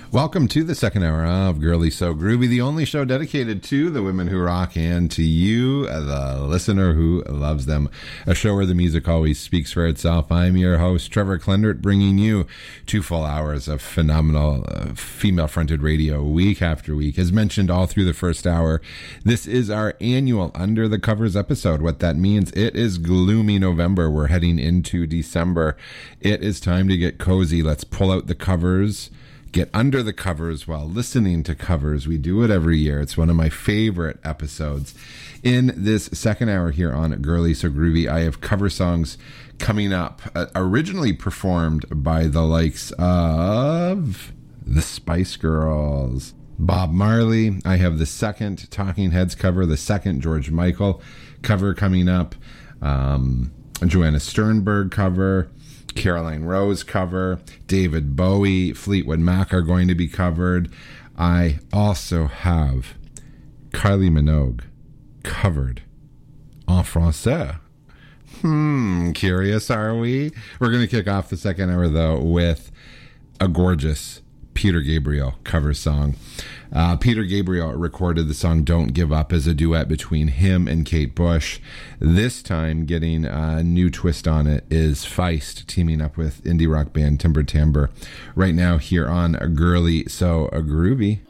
Welcome to the second hour of Girly So Groovy, the only show dedicated to the women who rock and to you, the listener who loves them. A show where the music always speaks for itself. I'm your host, Trevor Klendert, bringing you 2 full hours of phenomenal female-fronted radio week after week. As mentioned all through the first hour, this is our annual Under the Covers episode. What that means, it is gloomy November. We're heading into December. It is time to get cozy. Let's pull out the covers. Get under the covers while listening to covers. We do it every year. It's one of my favorite episodes. In this second hour here on Girly So Groovy, I have cover songs coming up, originally performed by the likes of the Spice Girls, Bob Marley. I have the second Talking Heads cover, the second George Michael cover coming up, Joanna Sternberg cover, Caroline Rose cover, David Bowie, Fleetwood Mac are going to be covered. I also have Kylie Minogue covered en français. Curious, are we? We're going to kick off the second hour, though, with a gorgeous Peter Gabriel cover song. Peter Gabriel recorded the song Don't Give Up as a duet between him and Kate Bush. This time, getting a new twist on it is Feist teaming up with indie rock band Timber Timbre. Right now here on A Girly So A Groovy.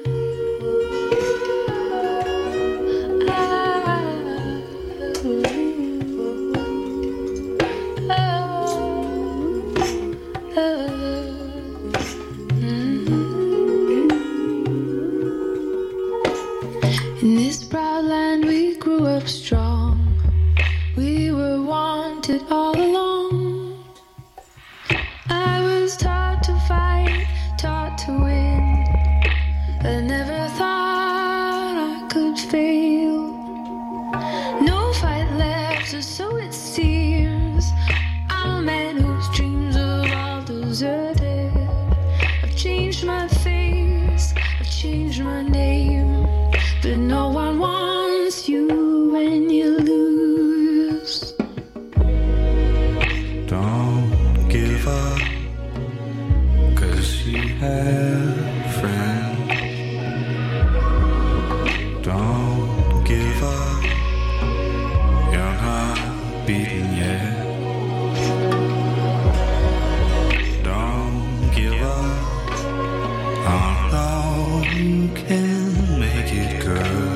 Strong, we were wanted all along. I was taught to fight, taught to win. I never thought I could fail. No fight left, or so it seems. I'm a man whose dreams are all deserted. I've changed my face, I've changed my name, but no one wants you when you lose. Don't give up, 'cause you have friends. Don't give up, you're not beaten yet. Don't give up, I know you can make it good.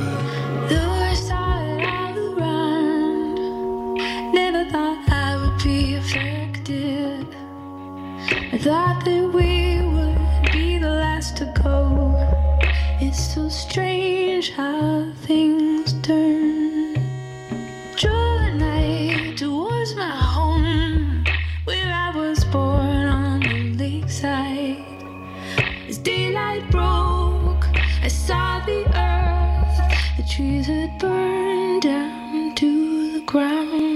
I thought that we would be the last to go. It's so strange how things turn. Drove at night towards my home, where I was born on the lakeside. As daylight broke, I saw the earth. The trees had burned down to the ground.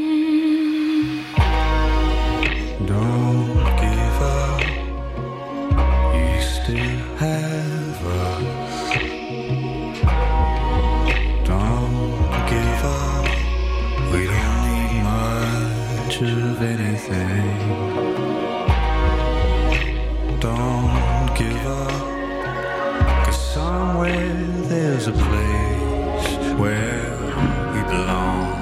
Have us. Don't give up. We don't need much of anything. Don't give up, 'cause somewhere there's a place where we belong.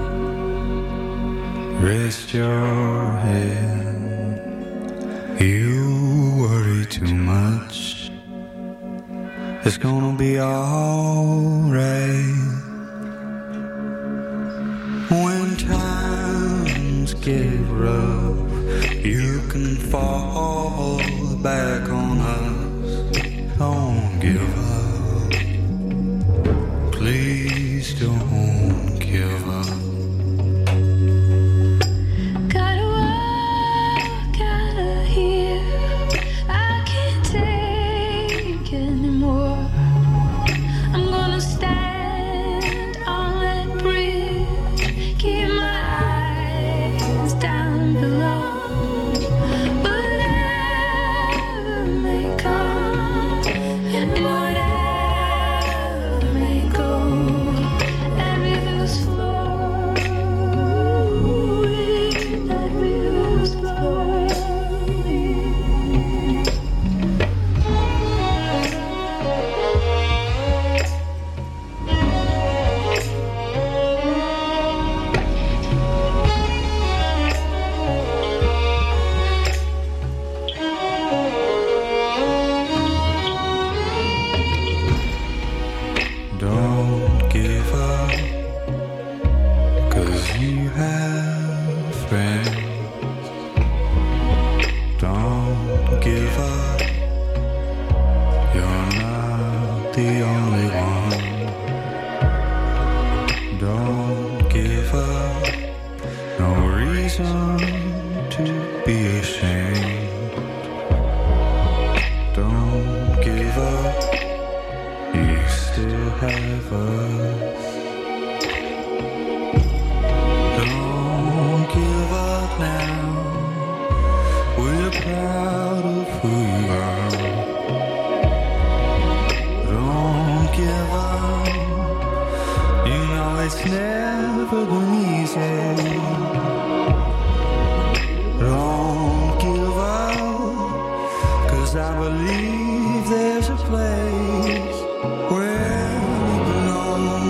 Rest your head. You worry too much. It's gonna be alright. When times get rough, you can fall back on us. Don't give up. Please don't give up. Keep my eyes down below, but up, no reason to be ashamed. Don't give up, you still have us. Don't give up now, we're proud of who you are. Don't give up, you know it's never been easy. Don't give up, 'cause I believe there's a place where we belong.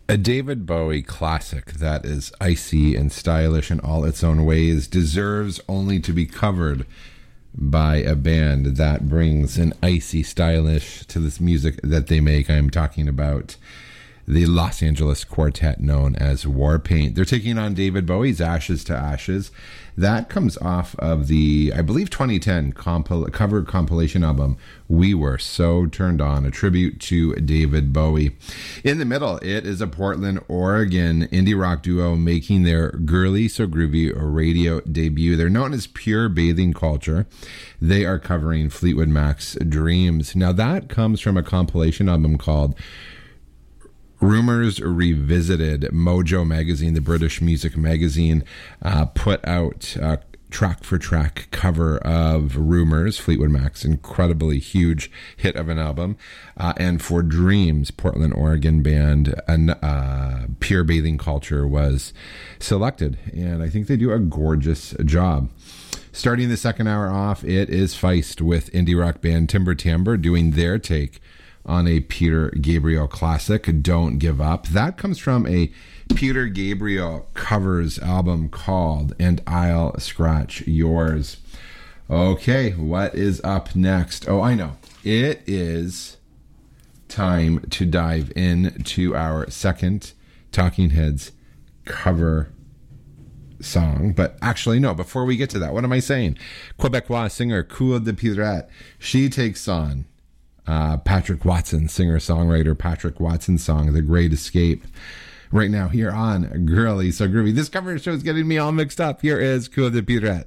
A David Bowie classic that is icy and stylish in all its own ways deserves only to be covered by a band that brings an icy stylish to this music that they make. I'm talking about the Los Angeles quartet known as Warpaint. They're taking on David Bowie's Ashes to Ashes. That comes off of the, I believe, 2010 cover compilation album, We Were So Turned On, a tribute to David Bowie. In the middle, it is a Portland, Oregon indie rock duo making their Girly So Groovy radio debut. They're known as Pure Bathing Culture. They are covering Fleetwood Mac's Dreams. Now, that comes from a compilation album called Rumors Revisited. Mojo magazine, the British music magazine, put out a track for track cover of Rumors, Fleetwood Mac's incredibly huge hit of an album, and for Dreams, Portland, Oregon band, Pure Bathing Culture was selected, and I think they do a gorgeous job. Starting the second hour off, it is Feist with indie rock band Timber Timbre doing their take on a Peter Gabriel classic, Don't Give Up. That comes from a Peter Gabriel covers album called And I'll Scratch Yours. Okay, what is up next? Oh, I know. It is time to dive into our second Talking Heads cover song. But actually, no, before we get to that, what am I saying? Quebecois singer Cool de Pirate. She takes on Patrick Watson, singer-songwriter Patrick Watson's song, The Great Escape, right now here on Girly So Groovy. This cover show is getting me all mixed up. Here is Cool de Pirate.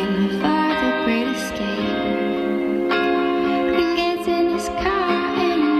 Gets in his car and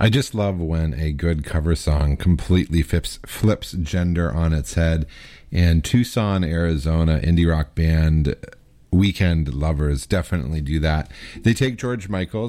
I just love when a good cover song completely flips gender on its head. And Tucson, Arizona indie rock band Weekend Lovers definitely do that. They take George Michael,